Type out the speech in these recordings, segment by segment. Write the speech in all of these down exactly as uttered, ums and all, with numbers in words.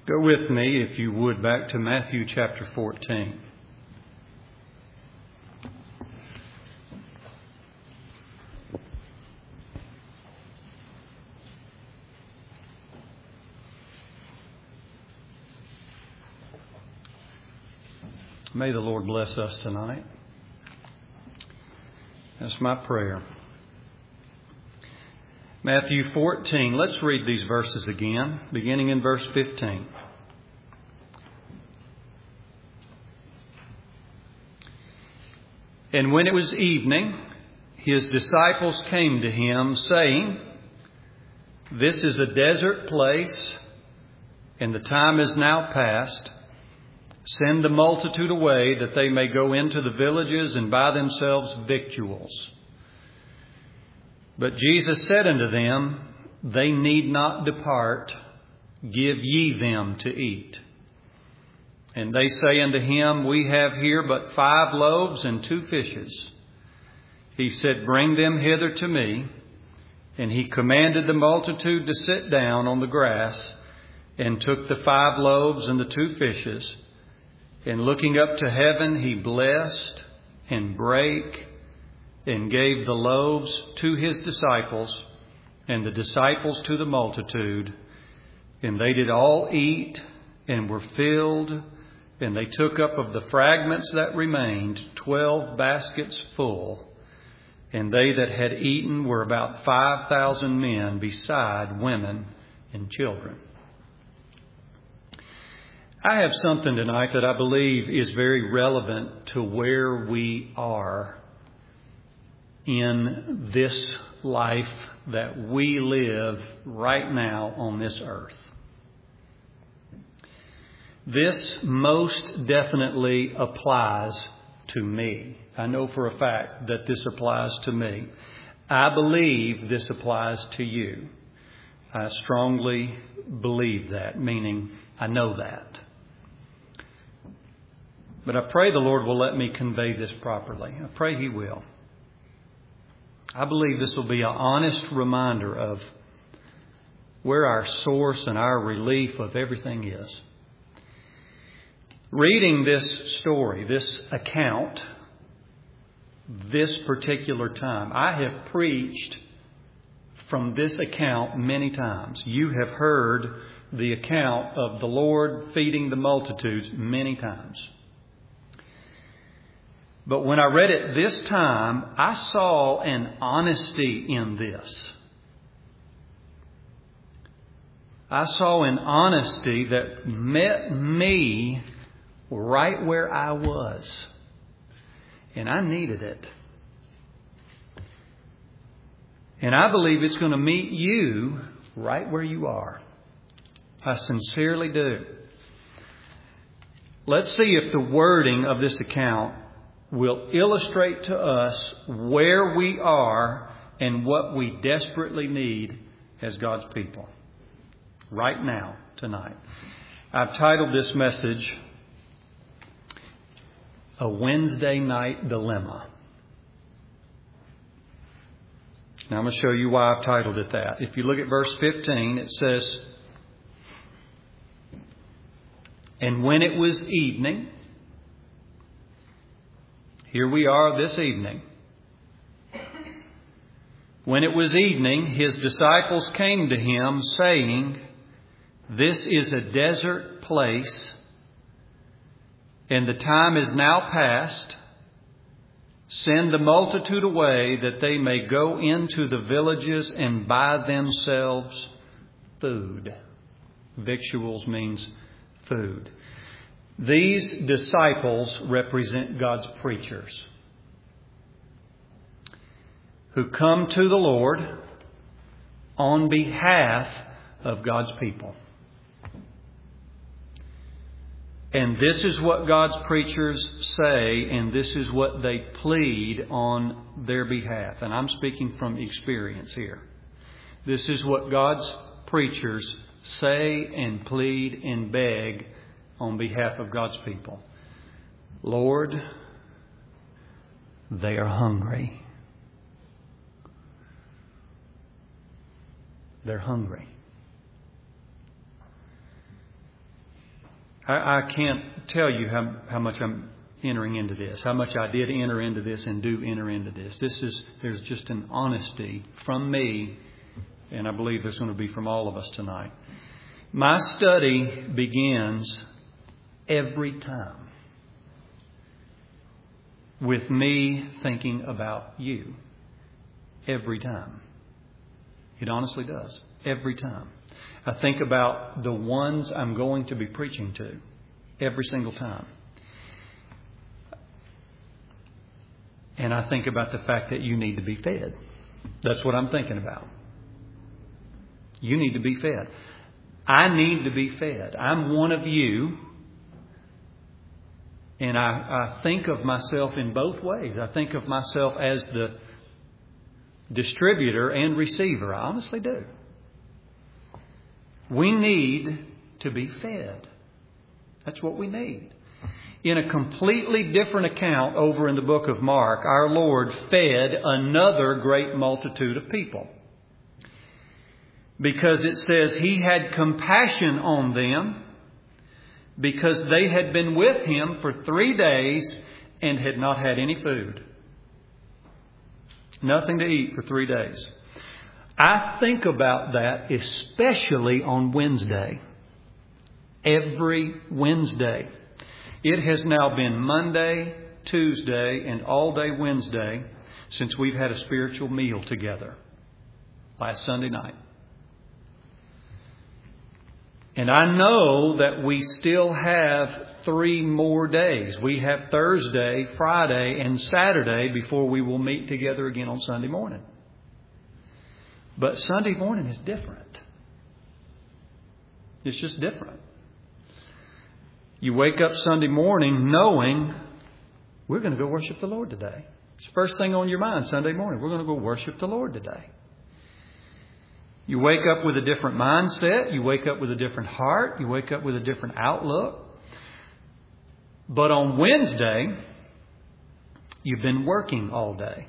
Go with me, if you would, back to Matthew chapter fourteen. May the Lord bless us tonight. That's my prayer. Matthew fourteen. Let's read these verses again, beginning in verse fifteen. And when it was evening, his disciples came to him, saying, "This is a desert place, and the time is now past. Send the multitude away, that they may go into the villages and buy themselves victuals." But Jesus said unto them, "They need not depart. Give ye them to eat." And they say unto him, "We have here but five loaves and two fishes." He said, "Bring them hither to me." And he commanded the multitude to sit down on the grass, and took the five loaves and the two fishes. And looking up to heaven, he blessed and brake and gave the loaves to his disciples, and the disciples to the multitude. And they did all eat and were filled. And they took up of the fragments that remained twelve baskets full. And they that had eaten were about five thousand men, beside women and children. I have something tonight that I believe is very relevant to where we are in this life that we live right now on this earth. This most definitely applies to me. I know for a fact that this applies to me. I believe this applies to you. I strongly believe that, meaning I know that. But I pray the Lord will let me convey this properly. I pray He will. I believe this will be an honest reminder of where our source and our relief of everything is. Reading this story, this account, this particular time, I have preached from this account many times. You have heard the account of the Lord feeding the multitudes many times. But when I read it this time, I saw an honesty in this. I saw an honesty that met me right where I was. And I needed it. And I believe it's going to meet you right where you are. I sincerely do. Let's see if the wording of this account will illustrate to us where we are and what we desperately need as God's people right now, tonight. I've titled this message, A Wednesday Night Dilemma. Now I'm going to show you why I've titled it that. If you look at verse fifteen, it says, "And when it was evening," here we are this evening. "When it was evening, his disciples came to him, saying, This is a desert place, and the time is now past. Send the multitude away, that they may go into the villages and buy themselves food." Victuals means food. These disciples represent God's preachers who come to the Lord on behalf of God's people. And this is what God's preachers say, and this is what they plead on their behalf. And I'm speaking from experience here. This is what God's preachers say and plead and beg on behalf of God's people. Lord, they are hungry. They're hungry. I, I can't tell you how, how much I'm entering into this, how much I did enter into this and do enter into this. This is, there's just an honesty from me, and I believe there's going to be from all of us tonight. My study begins every time with me thinking about you. Every time. It honestly does. Every time. I think about the ones I'm going to be preaching to. Every single time. And I think about the fact that you need to be fed. That's what I'm thinking about. You need to be fed. I need to be fed. I'm one of you. And I, I think of myself in both ways. I think of myself as the distributor and receiver. I honestly do. We need to be fed. That's what we need. In a completely different account over in the book of Mark, our Lord fed another great multitude of people. Because it says He had compassion on them because they had been with Him for three days and had not had any food. Nothing to eat for three days. I think about that especially on Wednesday. Every Wednesday. It has now been Monday, Tuesday, and all day Wednesday since we've had a spiritual meal together. Last Sunday night. And I know that we still have three more days. We have Thursday, Friday, and Saturday before we will meet together again on Sunday morning. But Sunday morning is different. It's just different. You wake up Sunday morning knowing we're going to go worship the Lord today. It's the first thing on your mind Sunday morning. We're going to go worship the Lord today. You wake up with a different mindset. You wake up with a different heart. You wake up with a different outlook. But on Wednesday, you've been working all day.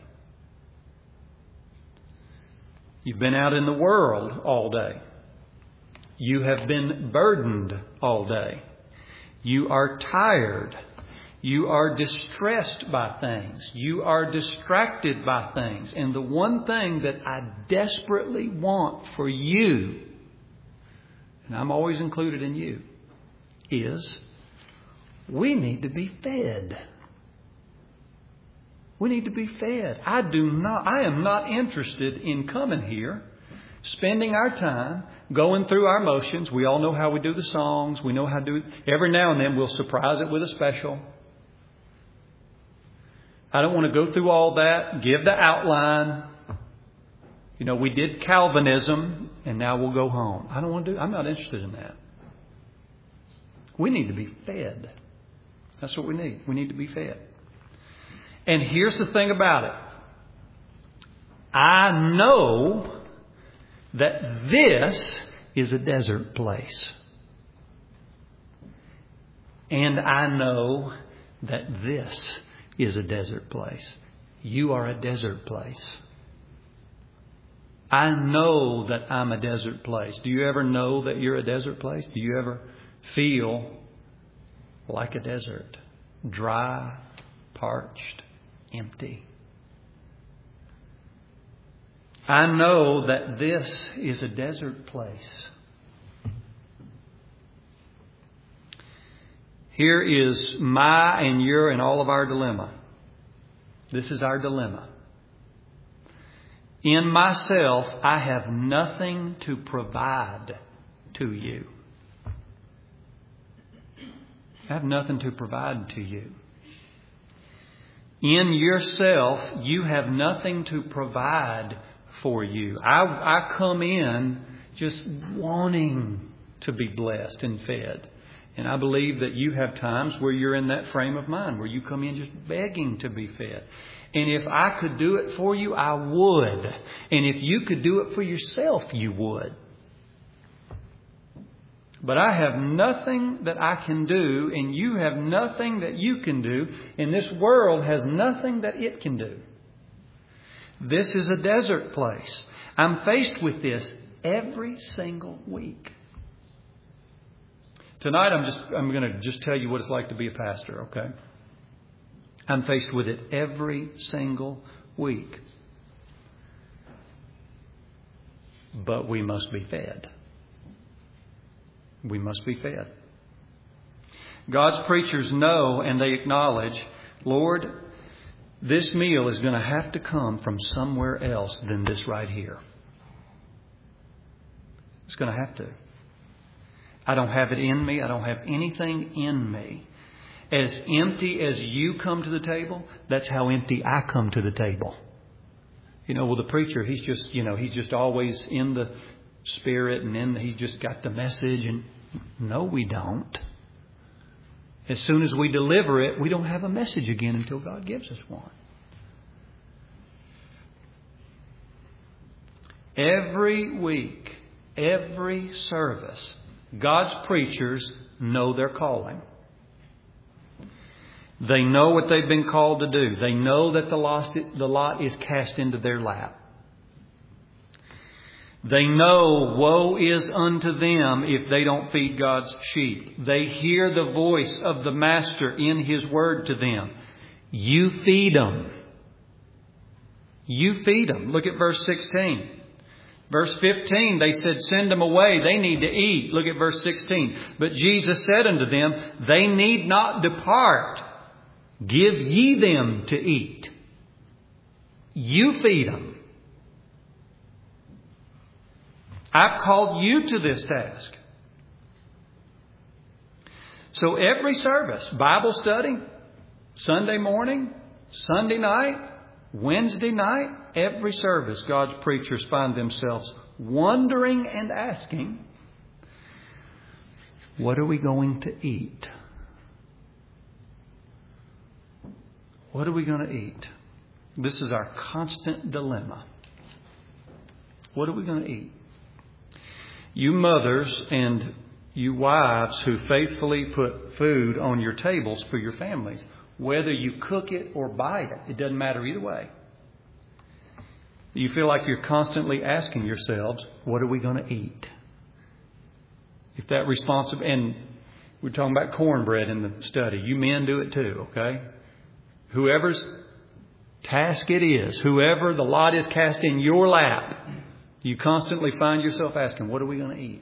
You've been out in the world all day. You have been burdened all day. You are tired. You are distressed by things. You are distracted by things. And the one thing that I desperately want for you, and I'm always included in you, is we need to be fed. We need to be fed. I do not, I am not interested in coming here, spending our time, going through our motions. We all know how we do the songs. We know how to do it. Every now and then we'll surprise it with a special. I don't want to go through all that, give the outline. You know, we did Calvinism and now we'll go home. I don't want to do, I'm not interested in that. We need to be fed. That's what we need. We need to be fed. And here's the thing about it. I know that this is a desert place. And I know that this is a desert place. You are a desert place. I know that I'm a desert place. Do you ever know that you're a desert place? Do you ever feel like a desert? Dry, parched, empty. I know that this is a desert place. Here is my and your and all of our dilemma. This is our dilemma. In myself, I have nothing to provide to you. I have nothing to provide to you. In yourself, you have nothing to provide for you. I, I come in just wanting to be blessed and fed. And I believe that you have times where you're in that frame of mind, where you come in just begging to be fed. And if I could do it for you, I would. And if you could do it for yourself, you would. But I have nothing that I can do, and you have nothing that you can do, and this world has nothing that it can do. This is a desert place. I'm faced with this every single week. Tonight I'm just I'm going to just tell you what it's like to be a pastor, okay? I'm faced with it every single week. But we must be fed. We must be fed. God's preachers know and they acknowledge, Lord, this meal is going to have to come from somewhere else than this right here. It's going to have to. I don't have it in me. I don't have anything in me. As empty as you come to the table, that's how empty I come to the table. You know, well, the preacher, he's just, you know, he's just always in the Spirit and in the, he's just got the message. And no, we don't. As soon as we deliver it, we don't have a message again until God gives us one. Every week, every service, God's preachers know their calling. They know what they've been called to do. They know that the lot, the lot is cast into their lap. They know woe is unto them if they don't feed God's sheep. They hear the voice of the Master in His word to them. You feed them. You feed them. Look at verse sixteen. Verse fifteen, they said, send them away. They need to eat. Look at verse sixteen. But Jesus said unto them, they need not depart. Give ye them to eat. You feed them. I've called you to this task. So every service, Bible study, Sunday morning, Sunday night, Wednesday night, every service, God's preachers find themselves wondering and asking, what are we going to eat? What are we going to eat? This is our constant dilemma. What are we going to eat? You mothers and you wives who faithfully put food on your tables for your families, whether you cook it or buy it, it doesn't matter either way. You feel like you're constantly asking yourselves, what are we going to eat? If that responsible, and we're talking about cornbread in the study. You men do it too, okay? Whoever's task it is, whoever the lot is cast in your lap, you constantly find yourself asking, what are we going to eat?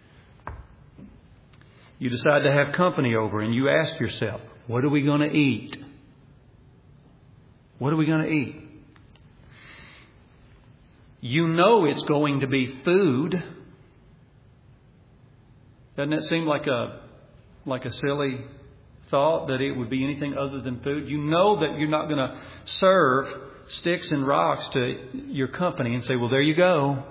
You decide to have company over and you ask yourself, what are we going to eat? What are we going to eat? You know it's going to be food. Doesn't that seem like a like a silly thought that it would be anything other than food? You know that you're not going to serve sticks and rocks to your company and say, well, there you go.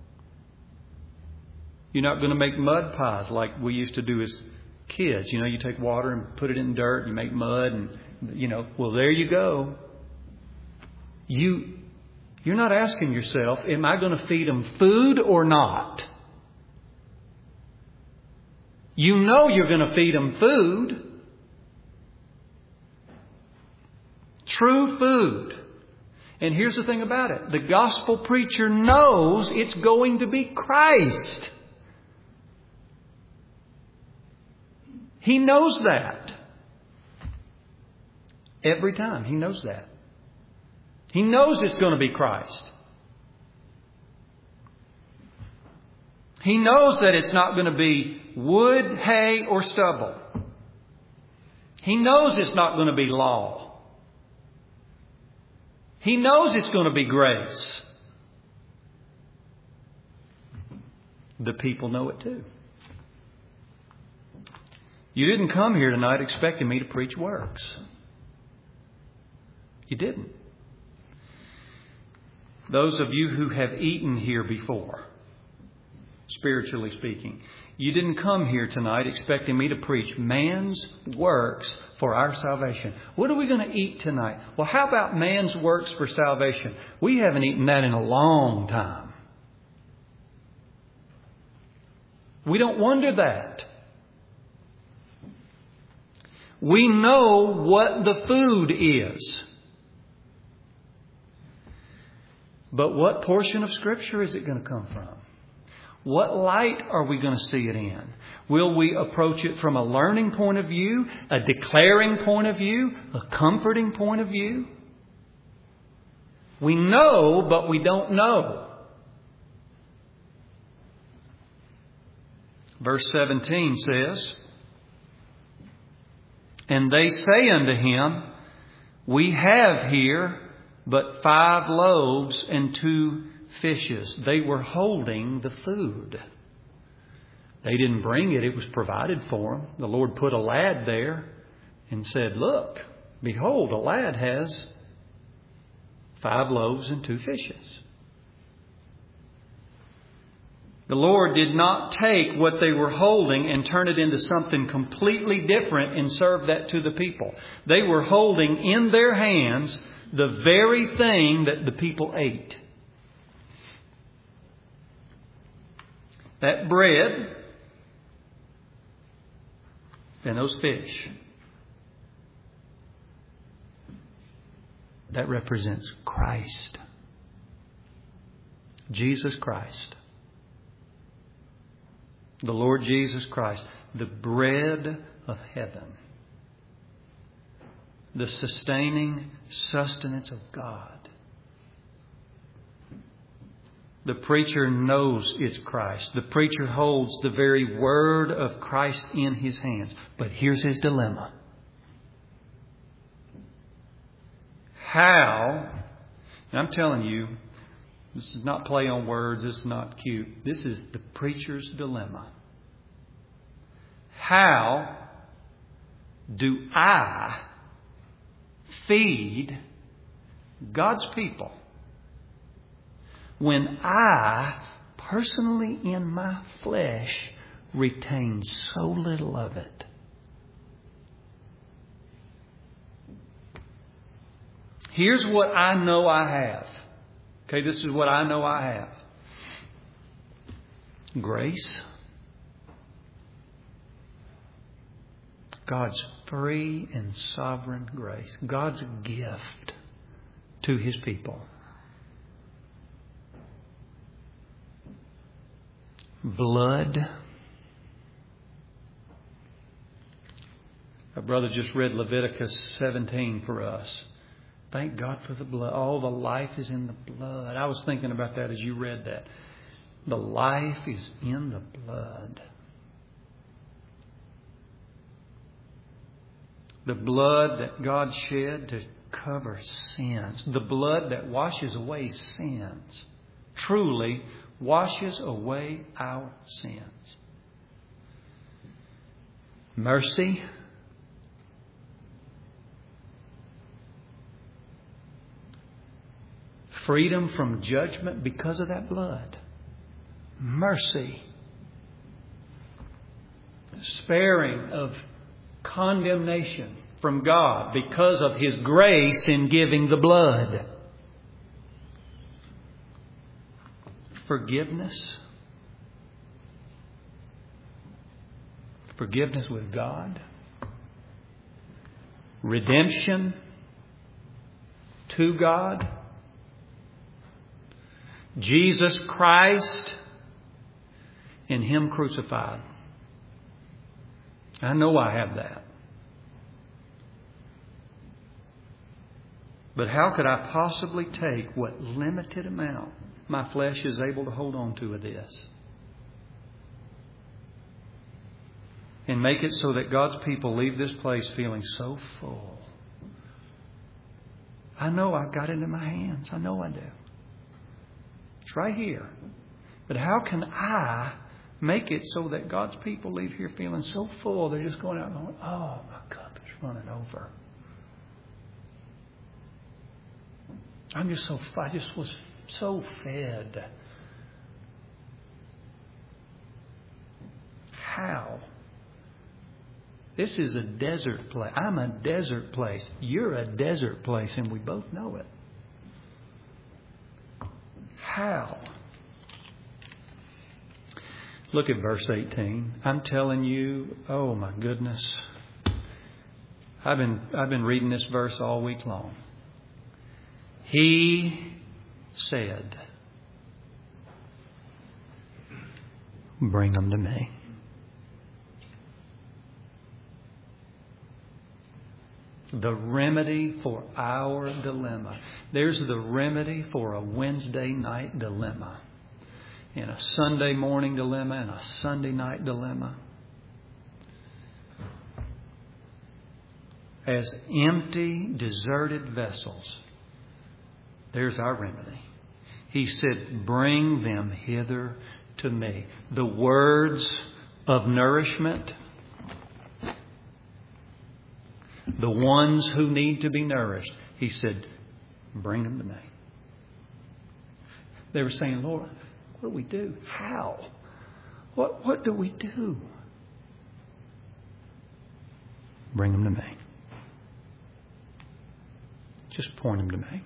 You're not going to make mud pies like we used to do as kids. You know, you take water and put it in dirt, you make mud and, you know, well, there you go. You, you're not asking yourself, am I going to feed them food or not? You know you're going to feed them food. True food. And here's the thing about it. The gospel preacher knows it's going to be Christ. He knows that. Every time. He knows that. He knows it's going to be Christ. He knows that it's not going to be wood, hay, or stubble. He knows it's not going to be law. He knows it's going to be grace. The people know it too. You didn't come here tonight expecting me to preach works. You didn't. Those of you who have eaten here before, spiritually speaking, you didn't come here tonight expecting me to preach man's works for our salvation. What are we going to eat tonight? Well, how about man's works for salvation? We haven't eaten that in a long time. We don't wonder that. We know what the food is. But what portion of Scripture is it going to come from? What light are we going to see it in? Will we approach it from a learning point of view, a declaring point of view, a comforting point of view? We know, but we don't know. Verse seventeen says, "And they say unto him, We have here but five loaves and two fishes." They were holding the food. They didn't bring it. It was provided for them. The Lord put a lad there and said, "Look, behold, a lad has five loaves and two fishes." The Lord did not take what they were holding and turn it into something completely different and serve that to the people. They were holding in their hands the very thing that the people ate. That bread and those fish. That represents Christ. Jesus Christ. The Lord Jesus Christ. The bread of heaven. The sustaining sustenance of God. The preacher knows it's Christ. The preacher holds the very word of Christ in his hands. But here's his dilemma. How, and I'm telling you, this is not play on words, this is not cute. This is the preacher's dilemma. How do I feed God's people when I, personally in my flesh, retain so little of it? Here's what I know I have. Okay, this is what I know I have. Grace. God's free and sovereign grace. God's gift to His people. Blood. Our brother just read Leviticus seventeen for us. Thank God for the blood. All the life is in the blood. I was thinking about that as you read that. The life is in the blood. The blood that God shed to cover sins. The blood that washes away sins. Truly washes away our sins. Mercy. Freedom from judgment because of that blood. Mercy. Sparing of condemnation from God because of His grace in giving the blood. Forgiveness. Forgiveness with God. Redemption to God. Jesus Christ and Him crucified. I know I have that. But how could I possibly take what limited amount my flesh is able to hold on to of this and make it so that God's people leave this place feeling so full? I know I've got it in my hands. I know I do. It's right here. But how can I make it so that God's people leave here feeling so full they're just going out and going, oh, my cup is running over. I'm just so, I just was so fed. How? This is a desert place. I'm a desert place. You're a desert place, and we both know it. How? Look at verse eighteen. I'm telling you, oh my goodness. I've been I've been reading this verse all week long. He said. Bring them to me. The remedy for our dilemma. There's the remedy for a Wednesday night dilemma, and a Sunday morning dilemma, and a Sunday night dilemma. As empty, deserted vessels, there's our remedy. He said, bring them hither to me. The words of nourishment, the ones who need to be nourished, He said, bring them to me. They were saying, Lord, what do we do? How? What, what do we do? Bring them to me. Just point them to me.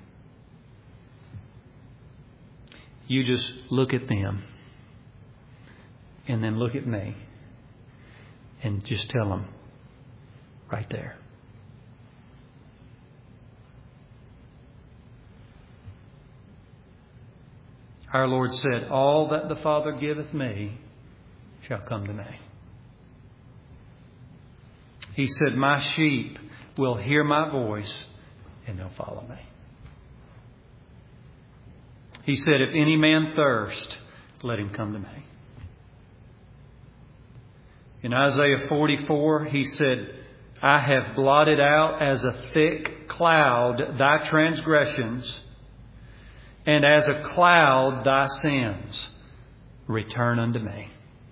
You just look at them and then look at me and just tell them right there. Our Lord said, all that the Father giveth me shall come to me. He said, my sheep will hear my voice and they'll follow me. He said, if any man thirst, let him come to me. In Isaiah forty-four, He said, I have blotted out as a thick cloud thy transgressions, and as a cloud thy sins. Return unto me,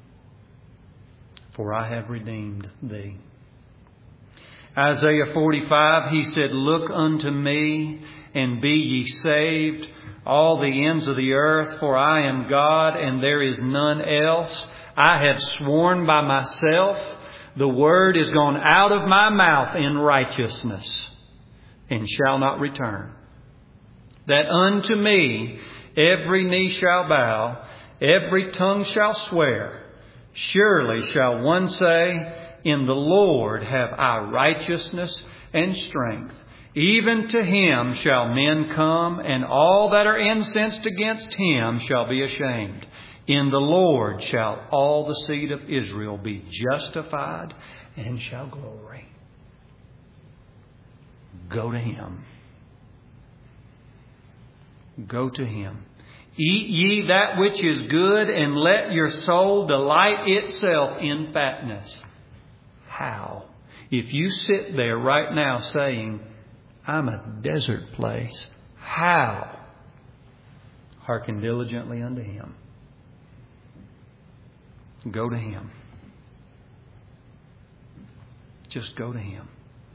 for I have redeemed thee. Isaiah forty-five, He said, look unto me and be ye saved, all the ends of the earth, for I am God and there is none else. I have sworn by myself, the word is gone out of my mouth in righteousness, and shall not return. That unto me every knee shall bow, every tongue shall swear. Surely shall one say, in the Lord have I righteousness and strength. Even to Him shall men come, and all that are incensed against Him shall be ashamed. In the Lord shall all the seed of Israel be justified and shall glory. Go to Him. Go to Him. Eat ye that which is good, and let your soul delight itself in fatness. How? If you sit there right now saying, I'm a desert place, how? Hearken diligently unto Him. Go to Him. Just go to Him.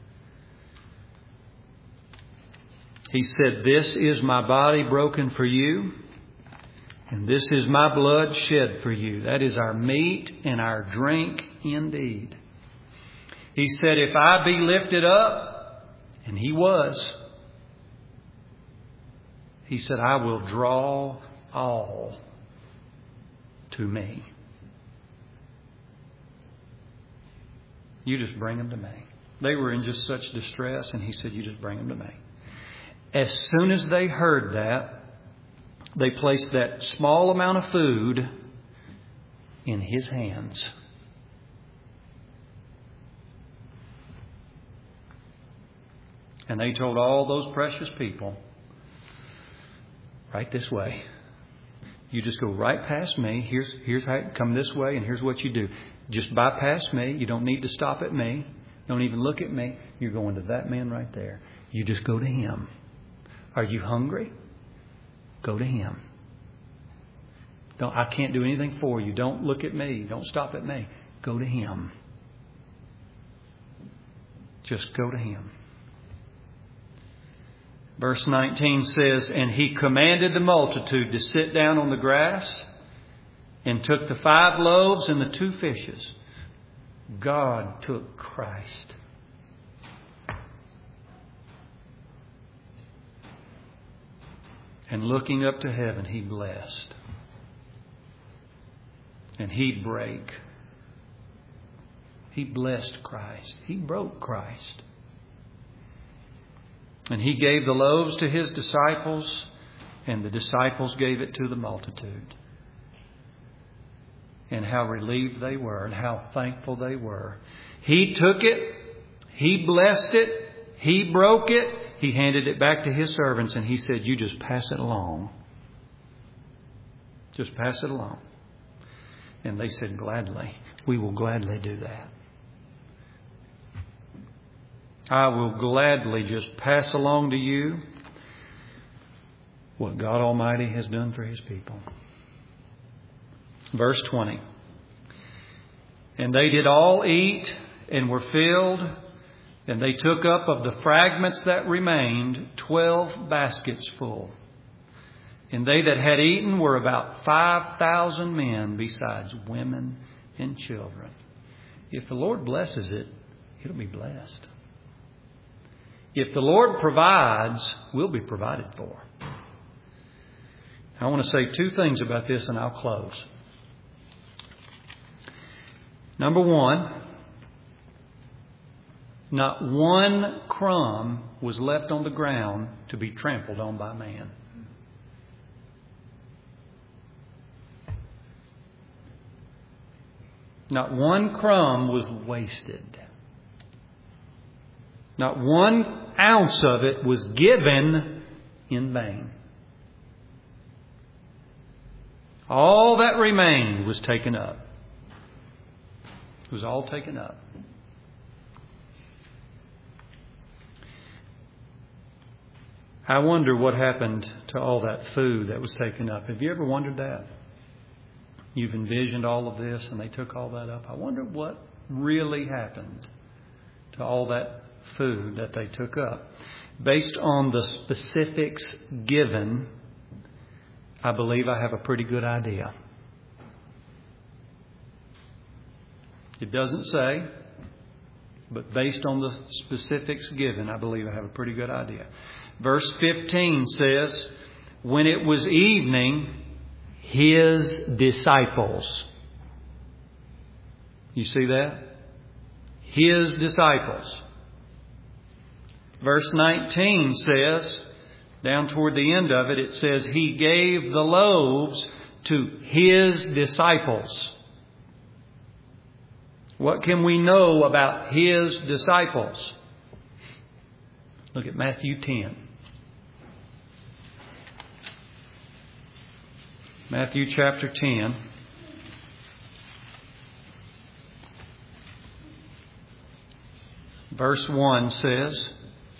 He said, this is my body broken for you, and this is my blood shed for you. That is our meat and our drink indeed. He said, if I be lifted up, and He was, He said, I will draw all to me. You just bring them to me. They were in just such distress, and He said, you just bring them to me. As soon as they heard that, they placed that small amount of food in His hands. And they told all those precious people, right this way. You just go right past me. Here's, here's how you come this way, and here's what you do. Just bypass me. You don't need to stop at me. Don't even look at me. You're going to that man right there. You just go to him. Are you hungry? Go to him. Don't, I can't do anything for you. Don't look at me. Don't stop at me. Go to him. Just go to him. Verse nineteen says, and he commanded the multitude to sit down on the grass, and took the five loaves and the two fishes. God took Christ. And looking up to heaven, he blessed. And he'd break. He blessed Christ. He broke Christ. And he gave the loaves to his disciples, and the disciples gave it to the multitude. and how relieved they were and how thankful they were. He took it. He blessed it. He broke it. He handed it back to his servants and he said, you just pass it along. Just pass it along. And they said, gladly. We will gladly do that. I will gladly just pass along to you what God Almighty has done for His people. Verse twenty. And they did all eat and were filled, and they took up of the fragments that remained twelve baskets full. And they that had eaten were about five thousand men, besides women and children. If the Lord blesses it, it'll be blessed. If the Lord provides, we'll be provided for. I want to say two things about this and I'll close. Number one, not one crumb was left on the ground to be trampled on by man. Not one crumb was wasted. Not one ounce of it was given in vain. All that remained was taken up. It was all taken up. I wonder what happened to all that food that was taken up. Have you ever wondered that? You've envisioned all of this and they took all that up. I wonder what really happened to all that food that they took up. Based on the specifics given, I believe I have a pretty good idea. It doesn't say, but based on the specifics given, I believe I have a pretty good idea. Verse fifteen says, when it was evening, His disciples. You see that? His disciples. Verse nineteen says, down toward the end of it, it says, He gave the loaves to His disciples. What can we know about His disciples? Look at Matthew ten. Matthew chapter ten. Verse one says,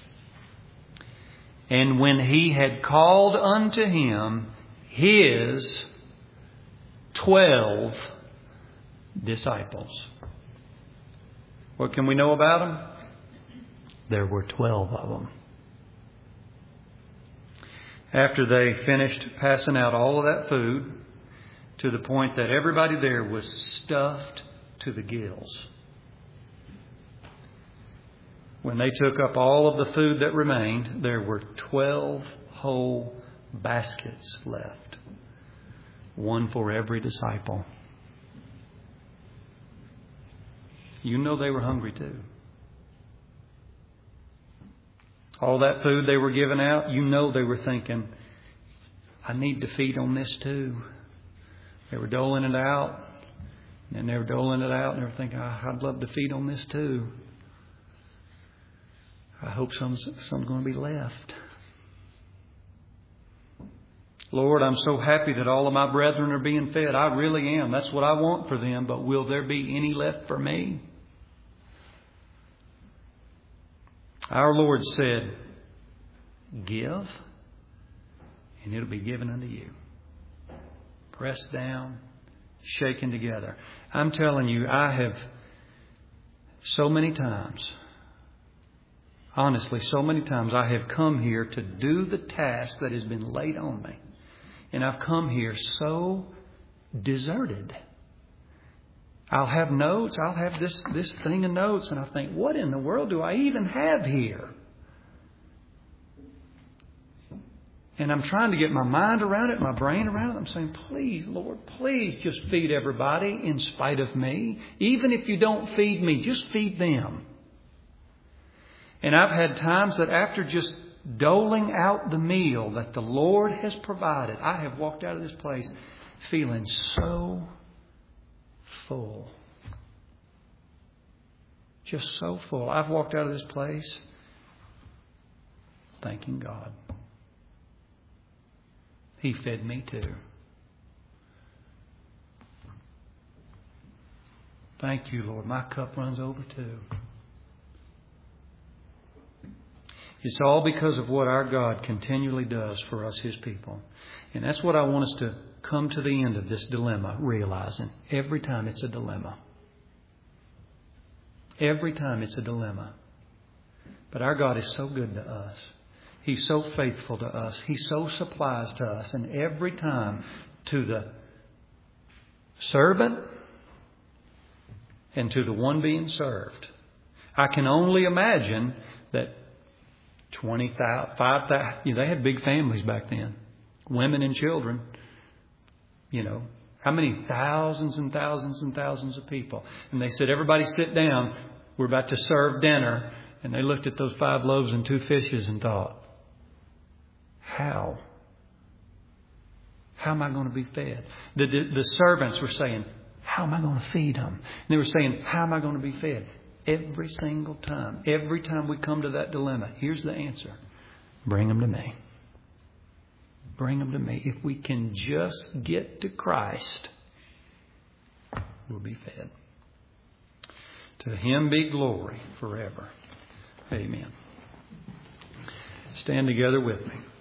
and when He had called unto Him His twelve disciples. What can we know about them? There were twelve of them. After they finished passing out all of that food, to the point that everybody there was stuffed to the gills. When they took up all of the food that remained, there were twelve whole baskets left. One for every disciple. You know they were hungry too. All that food they were giving out, you know they were thinking, I need to feed on this too. They were doling it out. And they were doling it out and they were thinking, I'd love to feed on this too. I hope some's, some's going to be left. Lord, I'm so happy that all of my brethren are being fed. I really am. That's what I want for them. But will there be any left for me? Our Lord said, give, and it'll be given unto you. Pressed down, shaken together. I'm telling you, I have so many times, honestly, so many times I have come here to do the task that has been laid on me. And I've come here so deserted. I'll have notes. I'll have this, this thing of notes. And I think, what in the world do I even have here? And I'm trying to get my mind around it, my brain around it. I'm saying, please, Lord, please just feed everybody in spite of me. Even if you don't feed me, just feed them. And I've had times that after just doling out the meal that the Lord has provided, I have walked out of this place feeling so full. Just so full. I've walked out of this place thanking God. He fed me too. Thank you, Lord. My cup runs over too. It's all because of what our God continually does for us, His people. And that's what I want us to come to the end of this dilemma, realizing every time it's a dilemma. Every time it's a dilemma. But our God is so good to us. He's so faithful to us. He so supplies to us. And every time to the servant and to the one being served. I can only imagine that twenty thousand, five thousand, you know, they had big families back then. Women and children. You know, how many thousands and thousands and thousands of people. And they said, everybody sit down. We're about to serve dinner. And they looked at those five loaves and two fishes and thought, how? How am I going to be fed? The, the, the servants were saying, how am I going to feed them? And they were saying, how am I going to be fed? Every single time, every time we come to that dilemma, here's the answer. Bring them to me. Bring them to me. If we can just get to Christ, we'll be fed. To Him be glory forever. Amen. Stand together with me.